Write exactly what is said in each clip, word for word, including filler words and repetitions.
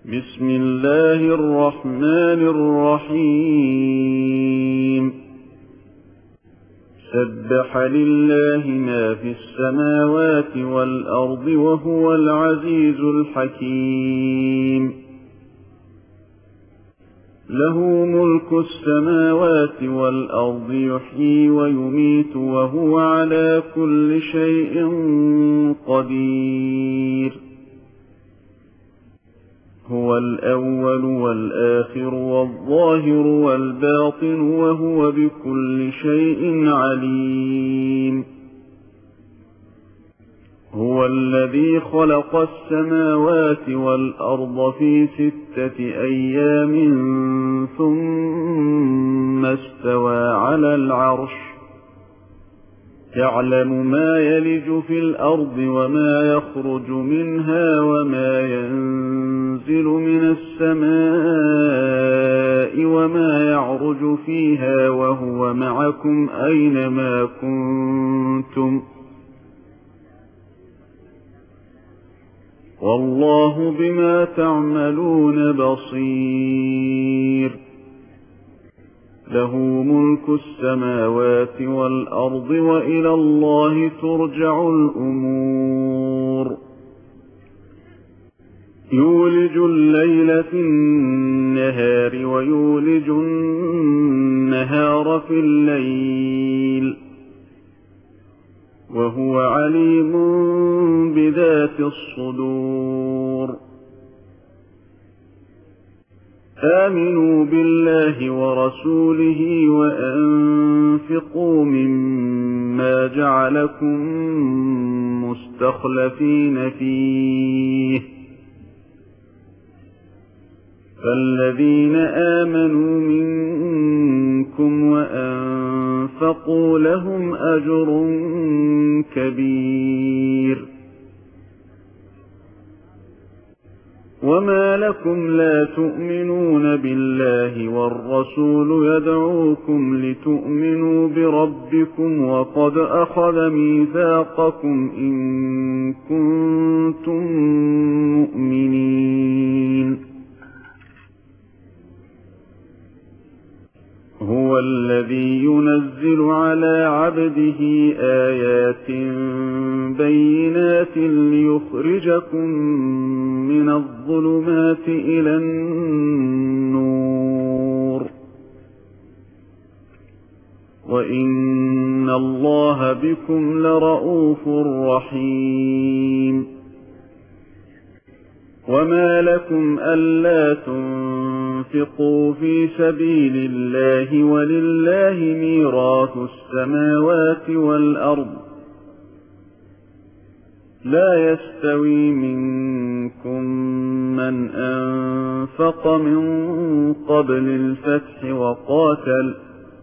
بسم الله الرحمن الرحيم سبح لله ما في السماوات والأرض وهو العزيز الحكيم له ملك السماوات والأرض يحيي ويميت وهو على كل شيء قدير هو الأول والآخر والظاهر والباطن وهو بكل شيء عليم هو الذي خلق السماوات والأرض في ستة أيام ثم استوى على العرش يعلم ما يلج في الأرض وما يخرج منها وما ينزل من السماء وما يعرج فيها وهو معكم أينما كنتم والله بما تعملون بصير له ملك السماوات والأرض وإلى الله ترجع الأمور يولج الليل في النهار ويولج النهار في الليل وهو عليم بذات الصدور آمنوا بالله ورسوله وأنفقوا مما جعلكم مستخلفين فيه فالذين آمنوا منكم وأنفقوا لهم أجر كبير وما لكم لا تؤمنون بالله والرسول يدعوكم لتؤمنوا بربكم وقد أخذ ميثاقكم إن كنتم مؤمنين هو الذي ينزل على عبده آيات بينات ليخرجكم من الظلمات إلى النور وإن الله بكم لرءوف رحيم وما لكم ألا تنفقوا في سبيل الله ولله ميراث السماوات والأرض لا يستوي منكم من أنفق من قبل الفتح وقاتل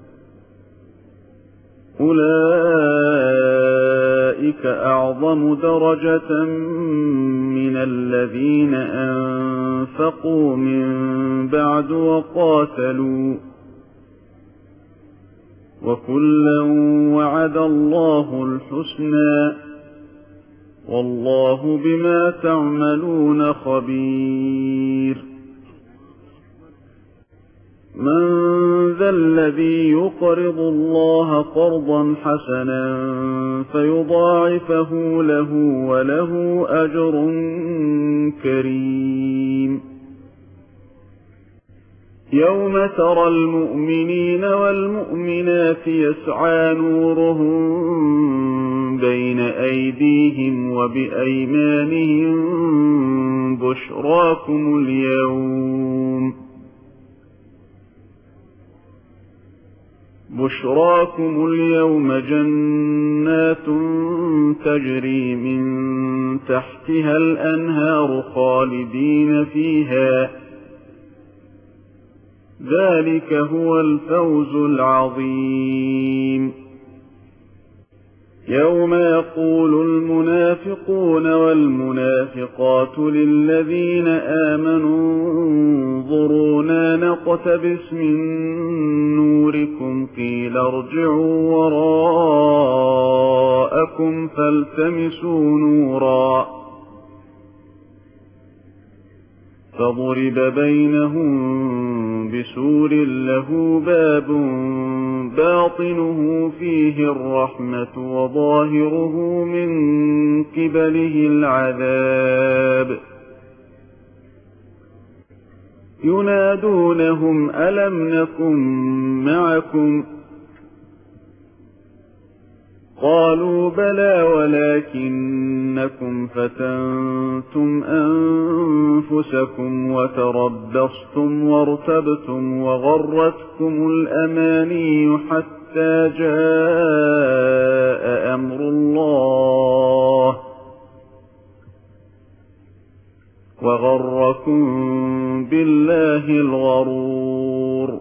أولئك أعظم درجة من الذين أنفقوا من بعد وقاتلوا وكلا وعد الله الحسنى والله بما تعملون خبير من ذا الذي يقرض الله قرضا حسنا فيضاعفه له وله أجر كريم يوم ترى المؤمنين والمؤمنات يسعى نورهم بين أيديهم وبأيمانهم بشراكم اليوم بشراكم اليوم جنات تجري من تحتها الأنهار خالدين فيها ذلك هو الفوز العظيم يوم يقول المنافقون والمنافقات للذين آمنوا انظرونا نقتبس من نوركم قيل ارجعوا وراءكم فالتمسوا نورا فضرب بينهم بسور له باب باطنه فيه الرحمة وظاهره من قبله العذاب ينادونهم ألم نكن معكم قالوا بلى ولكنكم فتنتم أنفسكم وتربصتم وارتبتم وغرتكم الأماني حتى جاء أمر الله وغركم بالله الغرور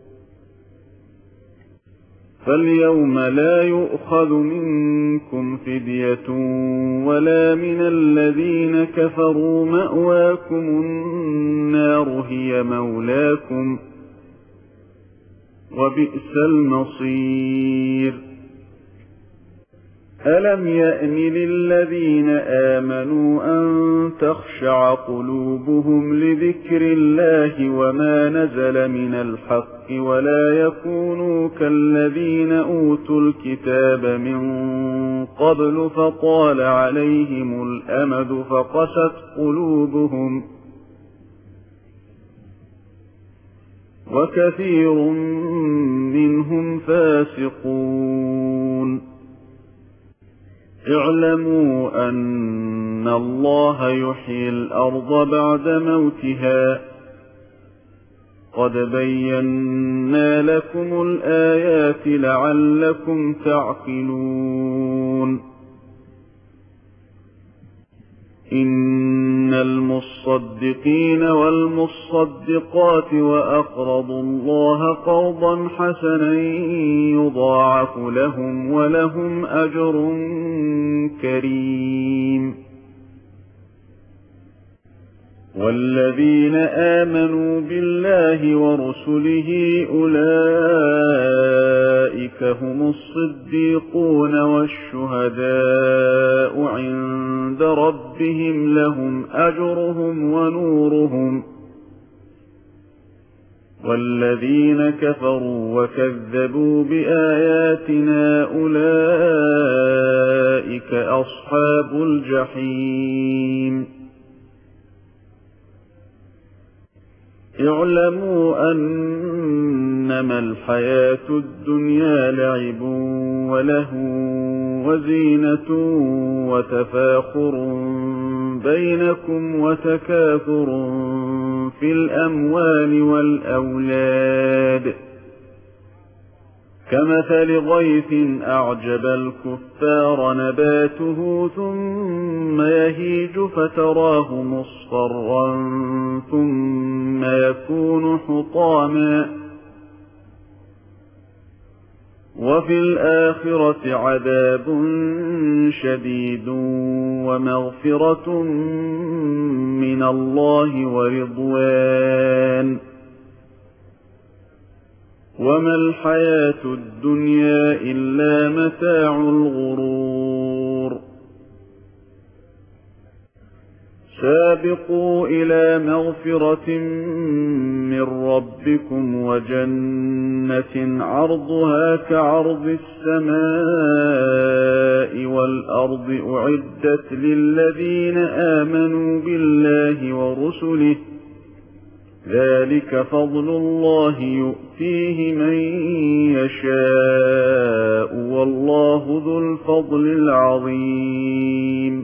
فاليوم لا يؤخذ منكم فدية ولا من الذين كفروا مأواكم النار هي مولاكم وبئس المصير ألم يأن للذين آمنوا أن تخشع قلوبهم لذكر الله وما نزل من الحق ولا يكونوا كالذين أوتوا الكتاب من قبل فطال عليهم الأمد فقست قلوبهم وكثير منهم فاسقون اعلموا أن الله يحيي الأرض بعد موتها قد بينا لكم الآيات لعلكم تعقلون إن المصدقين والمصدقات وأقرضوا الله قرضا حسنا يضاعف لهم ولهم أجر كريم والذين آمنوا بالله ورسله أولئك هم الصديقون والشهداء عند ربهم لهم أجرهم ونورهم والذين كفروا وكذبوا بآياتنا أولئك أصحاب الجحيم اعلموا أنما الحياة الدنيا لعب وله وزينة وتفاخر بينكم وتكاثر في الأموال والأولاد كمثل غيث أعجب الكفار نباته ثم يهيج فتراه مصفرا ثم يكون حطاما وفي الآخرة عذاب شديد ومغفرة من الله ورضوان وما الحياة الدنيا إلا متاع الغرور سابقوا إلى مغفرة من ربكم وجنة عرضها كعرض السماء والأرض أعدت للذين آمنوا بالله ورسله ذلك فضل الله يؤتيه من يشاء والله ذو الفضل العظيم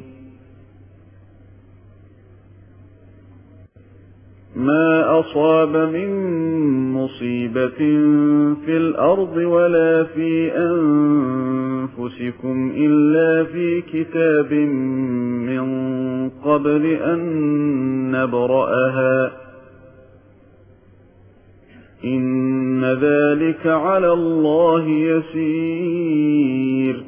ما أصاب من مصيبة في الأرض ولا في أنفسكم إلا في كتاب من قبل أن نبرأها إن ذلك على الله يسير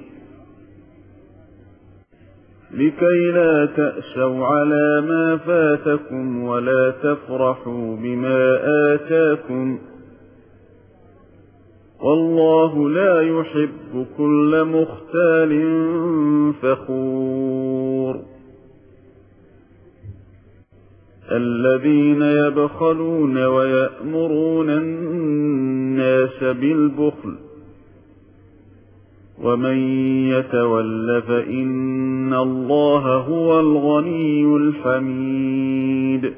لكي لا تأسوا على ما فاتكم ولا تفرحوا بما آتاكم والله لا يحب كل مختال فخور الذين يبخلون ويأمرون الناس بالبخل ومن يتول فإن الله هو الغني الحميد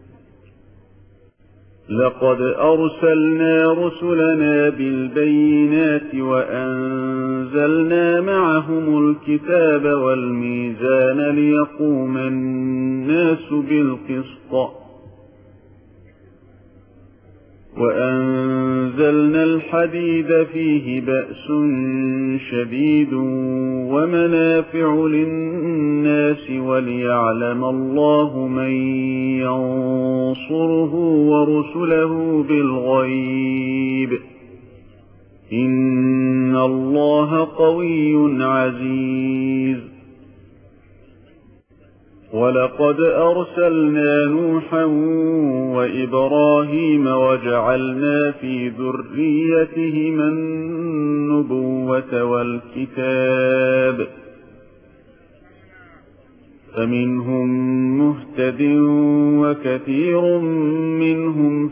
لقد أرسلنا رسلنا بالبينات وأنزلنا معهم الكتاب والميزان ليقوم الناس بالقسط وأنزلنا الحديد فيه بأس شديد ومنافع للناس وليعلم الله من ينصره ورسله بالغيب إن الله قوي عزيز ولقد أرسلنا نوحا وإبراهيم وجعلنا في ذريتهما النبوة والكتاب فمنهم مهتد وكثير منهم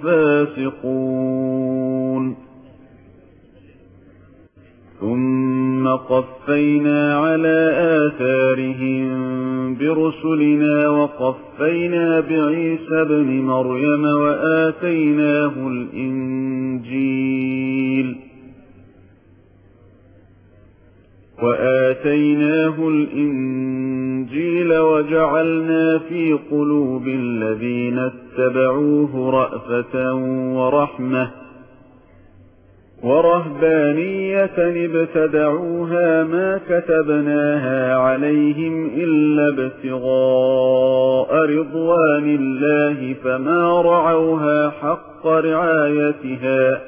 فاسقون ثم قفينا على آثارهم برسلنا وقفينا بعيسى ابن مريم وآتيناه الإنجيل وآتيناه الإنجيل وجعلنا في قلوب الذين اتبعوه رأفة ورحمة ورهبانية ابتدعوها ما كتبناها عليهم إلا ابتغاء رضوان الله فما رعوها حق رعايتها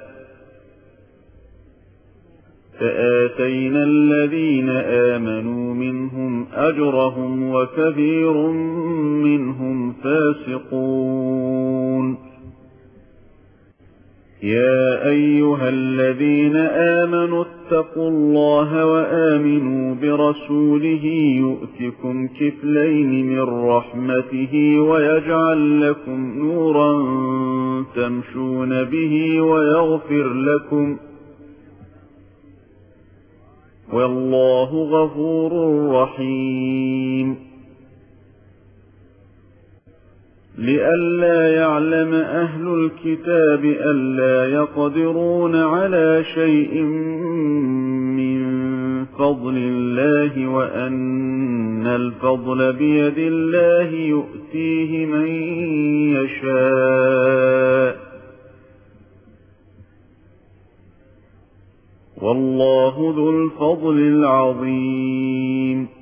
فآتينا الذين آمنوا منهم أجرهم وكثير منهم فاسقون يا أيها الذين آمنوا اتقوا الله وآمنوا برسوله يؤتكم كفلين من رحمته ويجعل لكم نورا تمشون به ويغفر لكم والله غفور رحيم لئلا يعلم أهل الكتاب ألا يقدرون على شيء من فضل الله وأن الفضل بيد الله يؤتيه من يشاء والله ذو الفضل العظيم